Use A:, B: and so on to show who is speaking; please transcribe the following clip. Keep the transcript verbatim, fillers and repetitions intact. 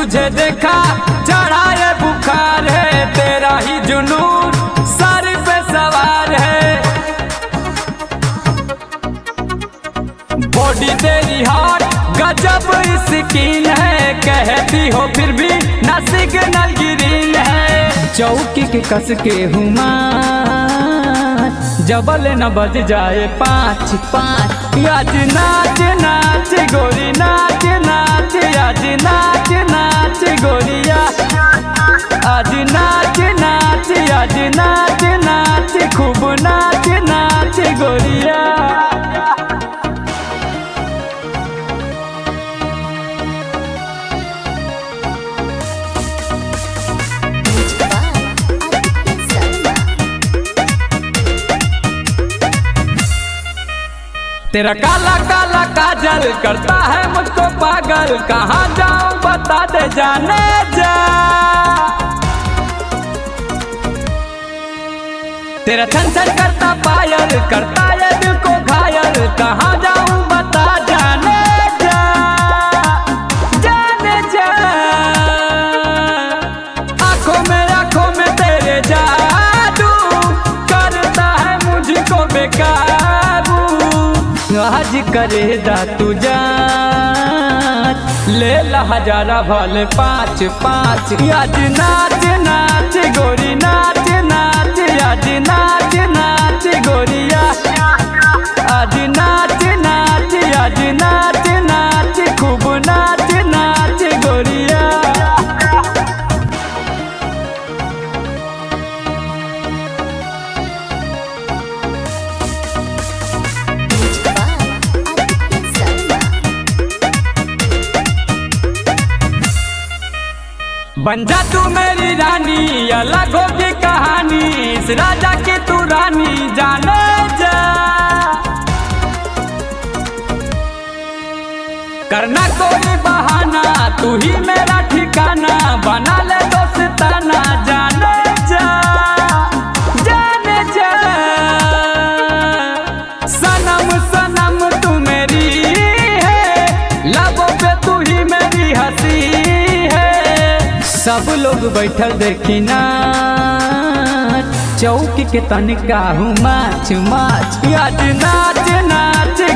A: तुझे देखा चढ़ाए बुखार है, तेरा ही जुनून सर पे सवार है। बॉडी तेरी हॉट गजब स्किन है, कहती हो फिर भी ना सिग्नल ग्रीन है। चौकी के कस के हुमा जबल न बज जाए पाँच पाँच। आज नाच नाच गोरी नाच नाच, आज नाच नाच गोरिया, आज नाच नाच, आज नाच नाच, खूब नाच नाच गोरिया। तेरा काला काला काजल करता है मुझको पागल, कहाँ जाऊं बता दे जाने जा। तेरा छन छन करता पायल करता है दिल को घायल, कहाँ जाऊं बता जाने जा, जाने जा। आंखों में आंखों में तेरे जादू करता है मुझको बेकाबू। आज करेगा तू जान ले ला हजारा भले पाँच पाँच। आज नाच नाच गोरी नाच नाच, आज नाच नाच गोरिया, आज नाच नाच, आज नाच नाच, खूब नाच नाच गोरिया। बन जा तू मेरी रानी, अलग होगी कहानी, इस राजा की तू रानी जाने जा। करना कोई बहाना, तू ही मेरा ठिकाना, बना ले दोस्ताना जाने जा, जाने जा। सनम सनम तू मेरी है, लबों पे तू ही मेरी हंसी है। सब लोग बैठल देखी ना चौकी के तनिका हूँ माच माच। आज नाच नाच